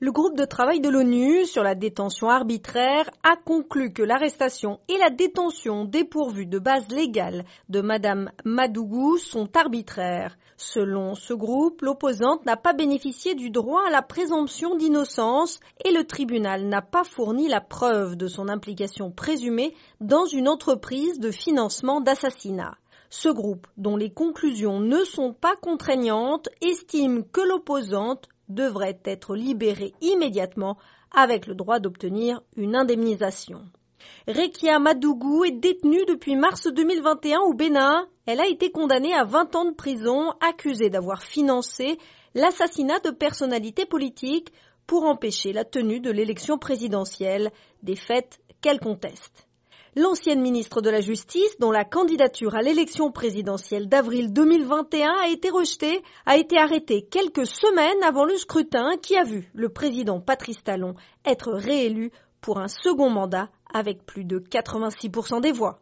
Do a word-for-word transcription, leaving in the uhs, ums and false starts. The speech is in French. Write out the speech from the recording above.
Le groupe de travail de l'ONU sur la détention arbitraire a conclu que l'arrestation et la détention dépourvues de base légale de Madame Madougou sont arbitraires. Selon ce groupe, l'opposante n'a pas bénéficié du droit à la présomption d'innocence et le tribunal n'a pas fourni la preuve de son implication présumée dans une entreprise de financement d'assassinat. Ce groupe, dont les conclusions ne sont pas contraignantes, estime que l'opposante devrait être libérée immédiatement avec le droit d'obtenir une indemnisation. Rekia Madougou est détenue depuis mars deux mille vingt et un au Bénin. Elle a été condamnée à vingt ans de prison, accusée d'avoir financé l'assassinat de personnalités politiques pour empêcher la tenue de l'élection présidentielle, des faits qu'elle conteste. L'ancienne ministre de la Justice, dont la candidature à l'élection présidentielle d'avril deux mille vingt et un a été rejetée, a été arrêtée quelques semaines avant le scrutin qui a vu le président Patrice Talon être réélu pour un second mandat avec plus de quatre-vingt-six pour cent des voix.